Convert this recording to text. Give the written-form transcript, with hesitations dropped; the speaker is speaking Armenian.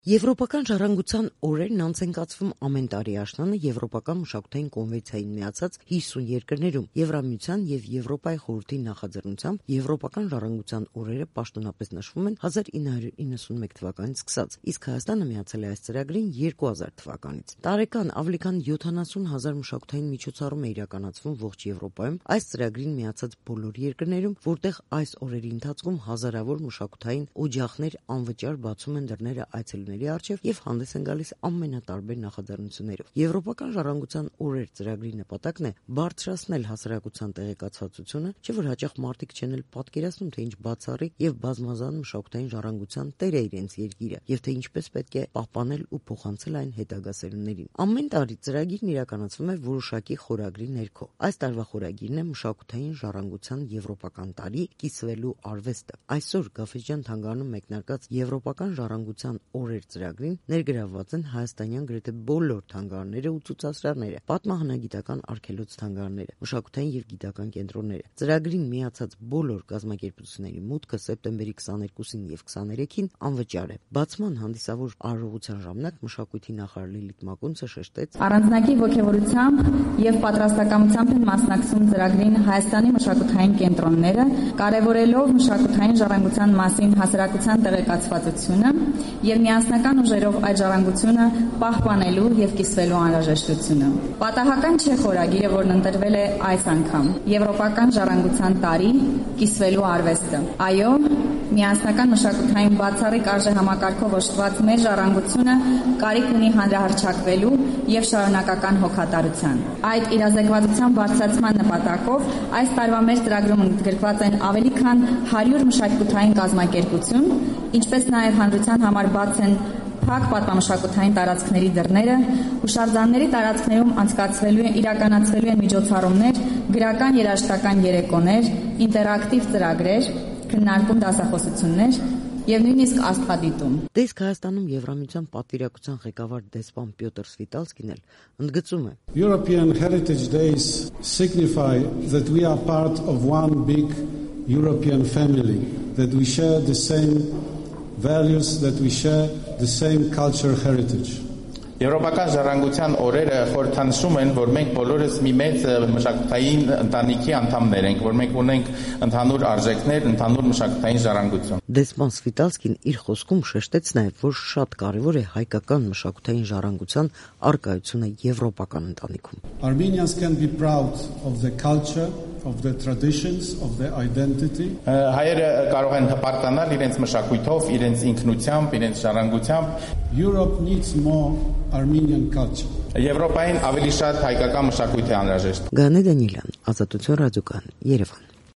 Եվրոպական ժառանգության օրերն անց են կացվում ամեն տարի աշնանը Եվրոպական մշակութային կոնվենցիային միացած 50 երկրներում։ Եվրամիության եւ Եվրոպայի խորհրդի նախաձեռնությամբ Եվրոպական ժառանգության օրերը պաշտոնապես նշվում են 1991 թվականից սկսած, իսկ Հայաստանը միացել է այս ծրագրին 2000 թվականից։ Տարեկան ավելի քան 70,000 մշակութային միջոցառում է իրականացվում ողջ Եվրոպայում այս ծրագրին միացած բոլոր երկրներում, որտեղ այս օրերի ընթացքում հազարավոր մշակութային օջախներ անվճար բացում են դռները այցելուների առջև եւ հանդես են գալիս ամենատարբեր նախաձեռնություններով։ Եվրոպական ժառանգության օրեր ծրագրի նպատակն է բարձրացնել հասարակության տեղեկացվածությունը, չէ՞ որ հաճախ մարդիկ չեն էլ պատկերացնում, թե ինչ բացառիկ եւ բազմազան մշակութային ժառանգության տեր է իրենց երկիրը եւ թե ինչպես պետք է պահպանել ու փոխանցել այն հետագա սերունդներին։ Ամեն տարի ծրագիրն իրականացվում է որոշակի խորագրի ներքո։ Այս տարվա խորագիրն է մշակութային ժառանգության եվրոպական տարի կիսվելու արվեստը։ Այսօր Գաֆէջան թանգարանում մեկնարկած Եվրոպական ժառանգության օրեր ծրագրին ներգրավված են հայաստանյան գրեթե բոլոր թանգարանները ու ցուցասրահները, պատմահնագիտական արգելոց թանգարանները, մշակութային եւ գիտական կենտրոնները։ Ծրագրին միացած բոլոր կազմակերպությունների մուտքը սեպտեմբերի 22-ին եւ 23-ին անվճար է։ Բացման հանդիսավոր արարողության ժամանակ մշակույթի նախարար Լիլիթ Մակունցը շեշտեց. Առանձնակի ոգևորությամբ եւ պատրաստակամությամբ են մասնակցում ծրագրին Հայաստանի մշակութային կենտրոնները, կարևորելով մշակութային ժառանգության մասին հասարակության տեղեկացվածությունը եւ միասնական ուժերով այդ ժառանգությունը պահպանելու եւ կիսվելու անհրաժեշտությունը։ Պատահական չէ խորագիրը, որն ընտրվել է այս անգամ՝ Եվրոպական ժառանգության տարի կիսվելու արվեստը։ Այո, միասնական մշակութային բացառիկ արժեհամակարգով օժտված մեր ժառանգությունը կարիք ունի հանրահռչակվելու եւ շարունակական հոգատարության։ Այդ իրազեկվածության բարձրացման նպատակով այս տարվա մեր ծրագրում ընդգրկված են ավելի քան 100 մշակութային կազմակերպություն, ինչպես նաեւ հանրության համար բաց են փակ պատմամշակութային տարածքների դռները, հուշարձանների տարածքներում իրականացվելու են միջոցառումներ, գրական երաժշտական երեկոներ, ինտերակտիվ ծրագրեր, քննարկում դասախոսություններ եւ նույնիսկ աստղադիտում։ Դեսկ Հայաստանում Եվրամիության պատվիրակության ղեկավար դեսպան Պյոտր Սվիտալսկին էլ ընդգծում է. European Heritage Days signify that we are part of one big European family, that we share the same values, that we share the same cultural heritage. Եվրոպական ժառանգության օրերը խորհրդանշում են, որ մենք բոլորս մի մեծ մշակութային ընտանիքի անդամներ ենք, որ մենք ունենք ընդհանուր արժեքներ, ընդհանուր մշակութային ժառանգություն։ Դեսպան Սվիտալսկին իր խոսքում շեշտեց նաև, որ շատ կարևոր է հայկական մշակութային ժառանգության առկայությունը եվրոպական ընտանիքում։ Armenians can be proud of the culture, of the traditions, of their identity. Հայերը կարող են հպարտանալ իրենց մշակույթով, իրենց ինքնությամբ, իրենց ժառանգությամբ։ Europe needs more Armenian culture. Եվրոպային ավելի շատ հայկական մշակույթ է անհրաժեշտ։ Գանե Դանիելյան, Ազատություն ռադիոկայան, Երևան։